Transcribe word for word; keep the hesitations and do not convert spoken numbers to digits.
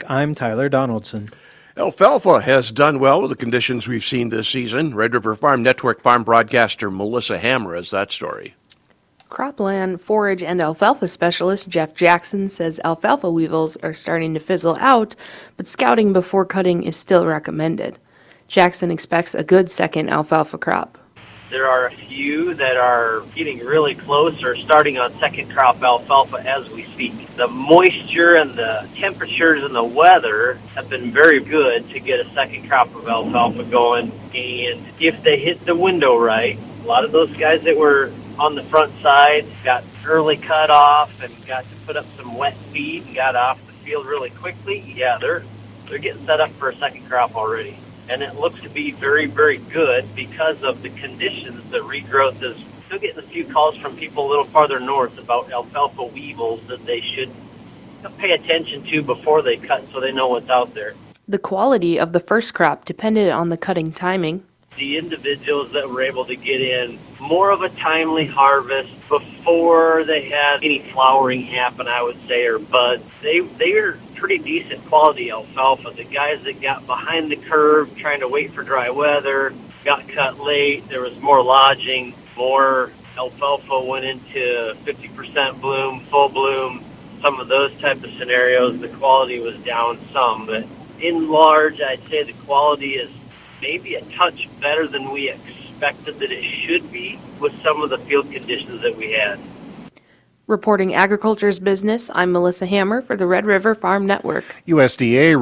I'm Tyler Donaldson. Alfalfa has done well with the conditions we've seen this season. Red River Farm Network farm broadcaster Melissa Hammer has that story. Cropland forage and alfalfa specialist Jeff Jackson says alfalfa weevils are starting to fizzle out, but scouting before cutting is still recommended. Jackson expects a good second alfalfa crop. There are a few that are getting really close or starting on second crop alfalfa as we speak. The moisture and the temperatures and the weather have been very good to get a second crop of alfalfa going. And if they hit the window right, a lot of those guys that were on the front side got early cut off and got to put up some wet feed and got off the field really quickly. Yeah, they're they're getting set up for a second crop already. And it looks to be very, very good because of the conditions. The regrowth is still getting a few calls from people a little farther north about alfalfa weevils that they should pay attention to before they cut so they know what's out there. The quality of the first crop depended on the cutting timing. The individuals that were able to get in more of a timely harvest before they had any flowering happen, I would say, or buds, they they are pretty decent quality alfalfa. The guys that got behind the curve trying to wait for dry weather got cut late. There was more lodging, more alfalfa went into fifty percent bloom, full bloom. Some of those type of scenarios, the quality was down some, but in large, I'd say the quality is maybe a touch better than we expected that it should be with some of the field conditions that we had. Reporting Agriculture's Business, I'm Melissa Hammer for the Red River Farm Network. U S D A